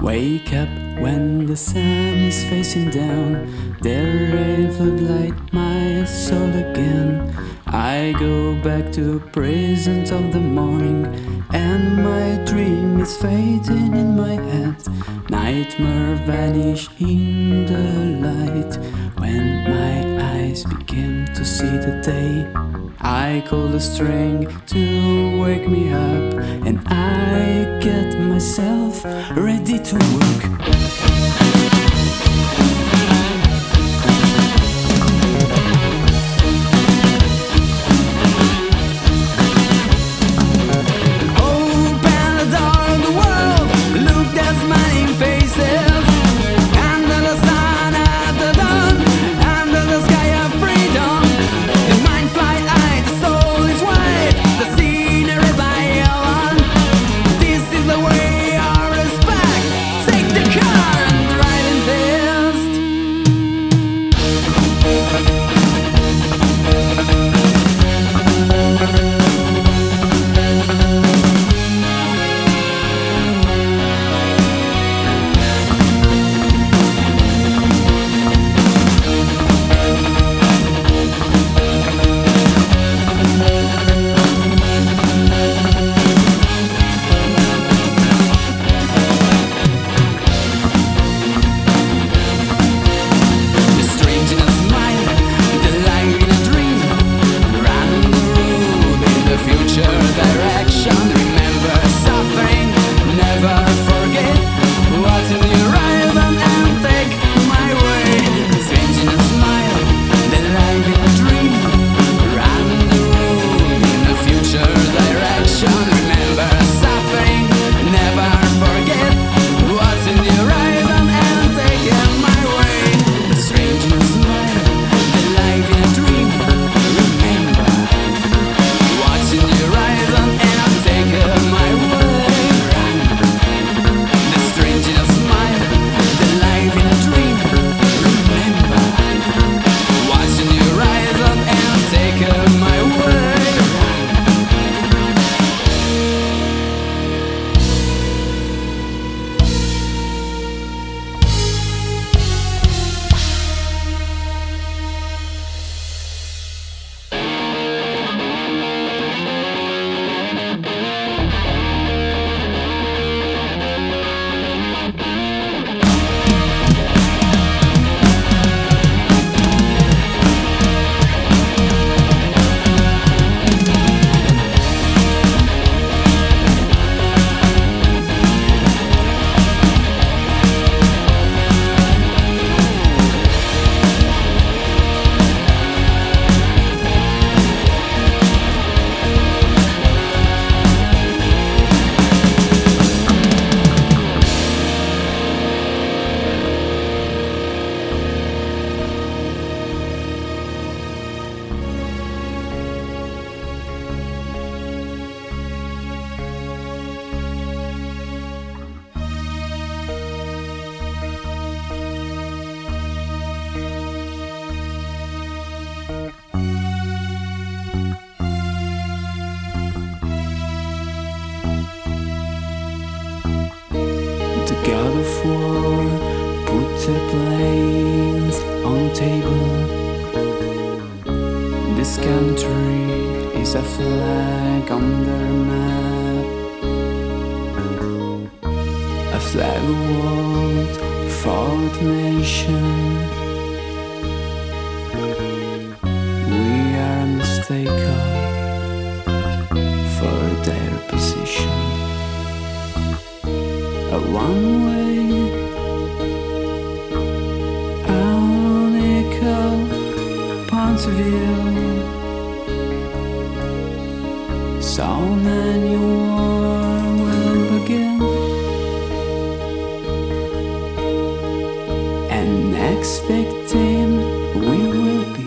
Wake up when the sun is facing down. The rain floodlight my soul again. I go back to present of the morning, and my dream is fading in my head. Nightmare vanish in the light. When my eyes begin to see the day, I call the strength to wake me up, and I get myself ready to work. God of war, put the planes on table. This country is a flag on their map, a flag of world for the nation. We are mistaken for their position. A one-way, unequal point of view. So many war will begin, and next victim we will be.